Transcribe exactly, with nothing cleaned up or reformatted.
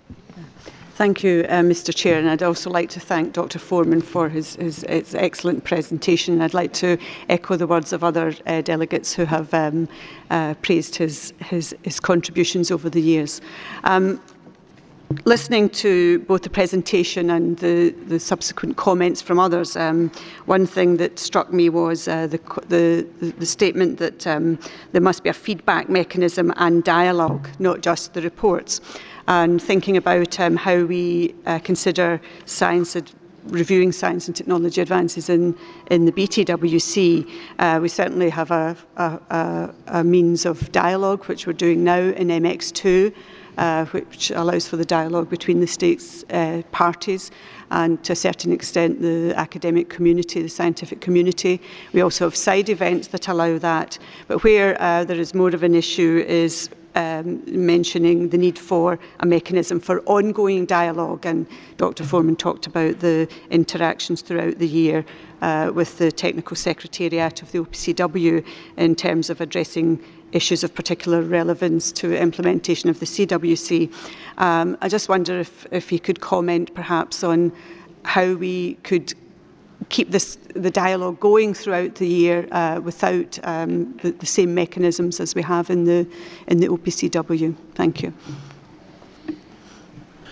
Thank you, uh, Mister Chair, and I'd also like to thank Doctor Foreman for his, his, his excellent presentation. I'd like to echo the words of other uh, delegates who have um, uh, praised his, his, his contributions over the years. Um, Listening to both the presentation and the, the subsequent comments from others, um, one thing that struck me was uh, the, the, the statement that um, there must be a feedback mechanism and dialogue, not just the reports. And thinking about um, how we uh, consider science reviewing science and technology advances in, in the B T W C, uh, we certainly have a, a, a means of dialogue, which we're doing now in M X two. Uh, which allows for the dialogue between the state's uh, parties and to a certain extent the academic community, the scientific community. We also have side events that allow that, but where uh, there is more of an issue is um, mentioning the need for a mechanism for ongoing dialogue, and Doctor Foreman talked about the interactions throughout the year uh, with the Technical Secretariat of the O P C W in terms of addressing issues of particular relevance to implementation of the C W C. Um, I just wonder if, if you could comment perhaps on how we could keep this, the dialogue going throughout the year uh, without um, the, the same mechanisms as we have in the, in the O P C W. Thank you.